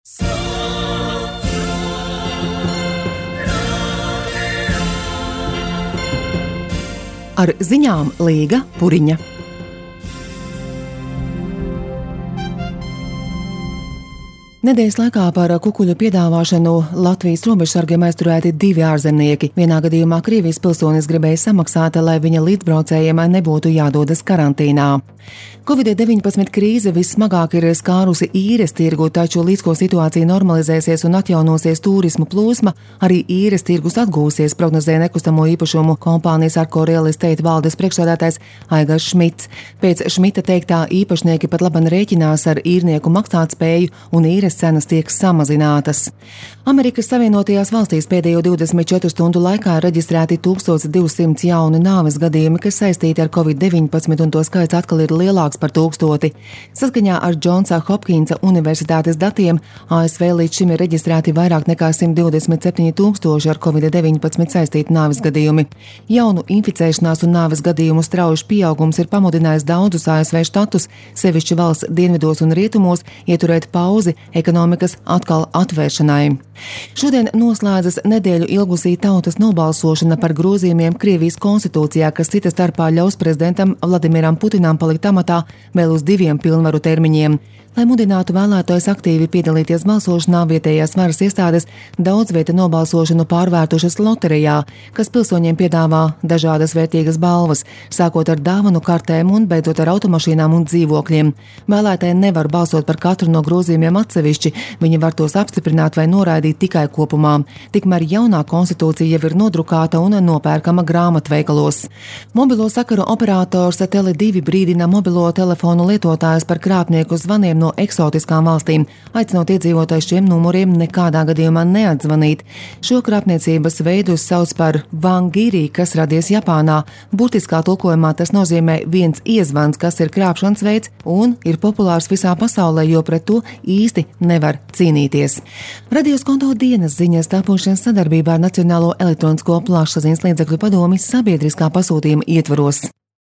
Ar ziņām Līga Puriņa. Nedēļas laikā par kukuļu piedāvāšanu Latvijas robežsargiem aizturēti 2 ārzemnieki. Vienā gadījumā Krievijas pilsonis gribēja samaksāt, lai viņa līdzbraucējiem nebūtu jādodas karantīnā. Covid-19 krīze vissmagāk ir skārusi īres tirgu, taču līdz ko situācija normalizēsies un atjaunosies turismu plūsma, arī īres tirgus atgūsies, prognozē nekustamo īpašumu kompānijas Arko Real Estate valdes priekšsēdētājs Aigars Šmits. Pēc Šmita teiktā īpašnieki pat laban rēķinās ar īrnieku maksātspēju un īres cenas tiek samazinātas. Amerikas Savienotajās valstīs pēdējo 24 stundu laikā reģistrēti 1200 jauni nāves gadījumi, kas saistīti ar Covid-19, un to skaits atkal ir lielāks par 1000. Saskaņā ar Džonsa Hopkinsa universitātes datiem ASV līdz šim ir reģistrēti vairāk nekā 127 000 ar Covid-19 saistīti nāves gadījumi. Jaunu inficēšanās un nāves gadījumu strauji pieaugums ir pamudinājis daudzus ASV štatus, sevišķi valsts dienvidos un rietumos, ieturēt pauzi ekonomikas atkal atvēršanai. Šodien noslēdzas nedēļu ilgusī tautas nobalsošana par grozījumiem Krievijas konstitūcijā, kas cita starpā ļaus prezidentam Vladimiram Putinam palikt amatā vēl uz 2 pilnvaru termiņiem. Lai mudinātu vēlētājus aktīvi piedalīties balsošanā, vietējās varas iestādes daudzvieta nobalsošanu pārvērtušas loterijā, kas pilsoņiem piedāvā dažādas vērtīgas balvas, sākot ar dāvanu kartēm un beidzot ar automašīnām un dzīvokļiem. Vēlētāji nevar balsot par katru no grozījumiem atsevišķi, viņi var tos apstiprināt vai noraidīt tikai kopumā. Tikmēr jaunā konstitūcija jau ir nodrukāta un nopērkama grāmatveikalos. Mobilo sakaru operators Tele2 brīdina mobilo telefonu lietotājus par krāpnieku zvaniem no eksotiskām valstīm, aicinot iedzīvotājus šiem numuriem nekādā gadījumā neatzvanīt. Šo krāpniecības veidus sauc par vangiri, kas radies Japānā. Burtiskā tulkojumā tas nozīmē viens iezvans, kas ir krāpšanas veids un ir populārs visā pasaulē, jo pret to īsti nevar cīnīties. Radioskonto dienas ziņas tapušas sadarbībā ar Nacionālo elektronisko plašsaziņas līdzekļu padomi sabiedriskā pasūtījuma ietvaros.